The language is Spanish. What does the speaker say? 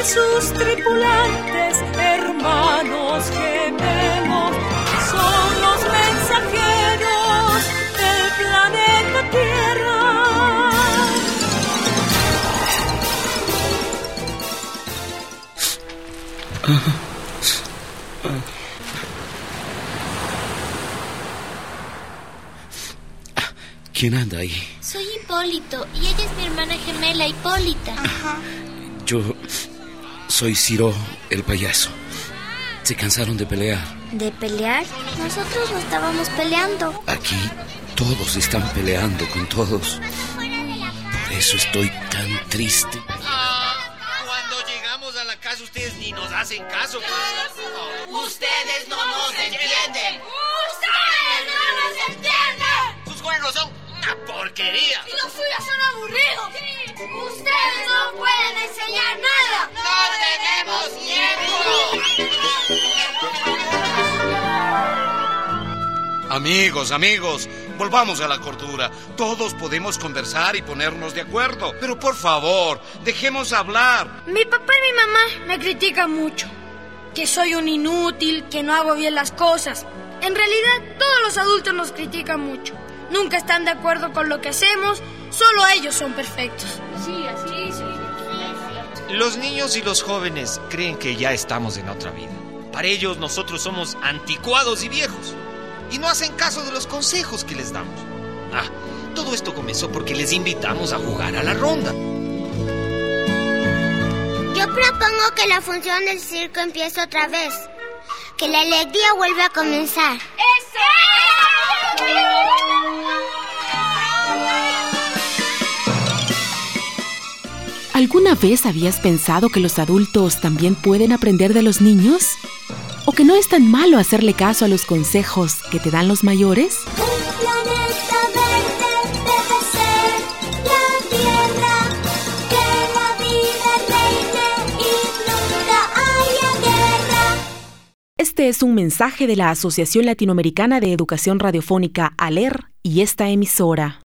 sus tripulantes, hermanos gemelos, son los mensajeros del planeta Tierra. ¿Quién anda ahí? Soy Hipólito y ella es mi hermana gemela, Hipólita. Ajá. Yo soy Ciro, el payaso. ¿Se cansaron de pelear? ¿De pelear? Nosotros no estábamos peleando. Aquí todos están peleando con todos. Por eso estoy tan triste. Cuando llegamos a la casa ustedes ni nos hacen caso. Ustedes no nos entienden. ¡Ustedes no nos entienden! Sus juegos son una porquería. ¡Y los suyos son aburridos! Sí. ¡Ustedes no pueden enseñar nada! ¡No tenemos tiempo! Amigos, volvamos a la cordura. Todos podemos conversar y ponernos de acuerdo. Pero por favor, dejemos hablar. Mi papá y mi mamá me critican mucho. Que soy un inútil, que no hago bien las cosas. En realidad, todos los adultos nos critican mucho. Nunca están de acuerdo con lo que hacemos, solo ellos son perfectos. Sí, así, sí. Los niños y los jóvenes creen que ya estamos en otra vida. Para ellos nosotros somos anticuados y viejos. Y no hacen caso de los consejos que les damos. Todo esto comenzó porque les invitamos a jugar a la ronda. Yo propongo que la función del circo empiece otra vez. Que la alegría vuelva a comenzar. ¿Alguna vez habías pensado que los adultos también pueden aprender de los niños? ¿O que no es tan malo hacerle caso a los consejos que te dan los mayores? Un planeta verde debe ser la tierra, que la vida reine y nunca haya guerra. Este es un mensaje de la Asociación Latinoamericana de Educación Radiofónica, ALER, y esta emisora.